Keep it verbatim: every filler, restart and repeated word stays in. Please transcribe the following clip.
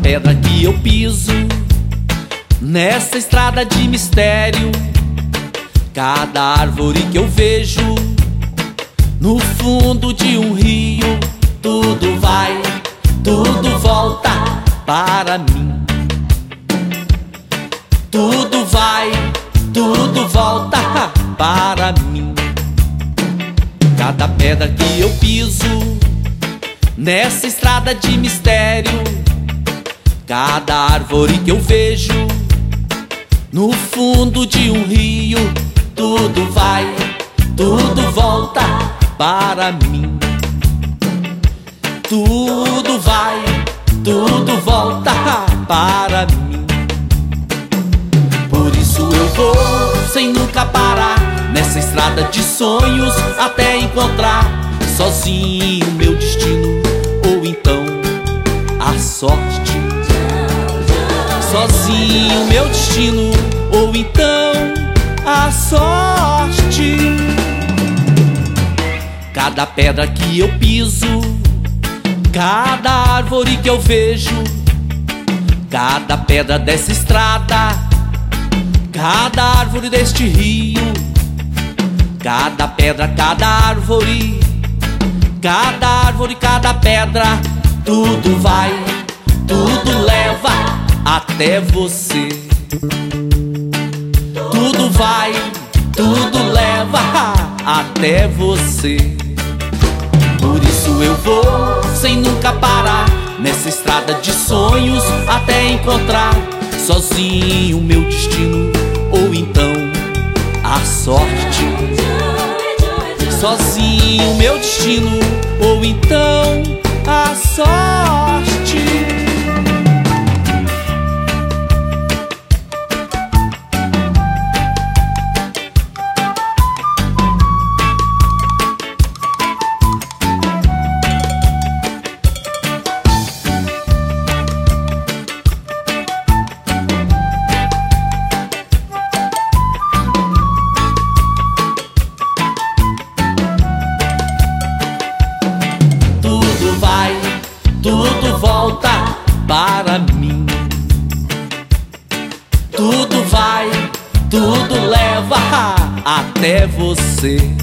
pedra que eu piso nessa estrada de mistério, cada árvore que eu vejo no fundo de um rio, tudo vai, tudo volta para mim. Tudo vai, tudo volta para mim. Cada pedra que eu piso nessa estrada de mistério, cada árvore que eu vejo no fundo de um rio, tudo vai, tudo volta para mim. Tudo vai, tudo volta para mim. Por isso eu vou sem nunca parar nessa estrada de sonhos até encontrar sozinho meu destino, ou então a sorte. Sozinho meu destino, ou então a sorte. Cada pedra que eu piso, cada árvore que eu vejo, cada pedra dessa estrada, cada árvore deste rio, cada pedra, cada árvore, cada árvore, cada pedra, tudo vai, tudo leva até você. Tudo vai, tudo leva até você. Por isso eu vou sem nunca parar nessa estrada de sonhos até encontrar sozinho meu destino, ou então a sorte. Sozinho meu destino, ou então a sorte. Tudo volta para mim. Tudo vai, tudo leva até você.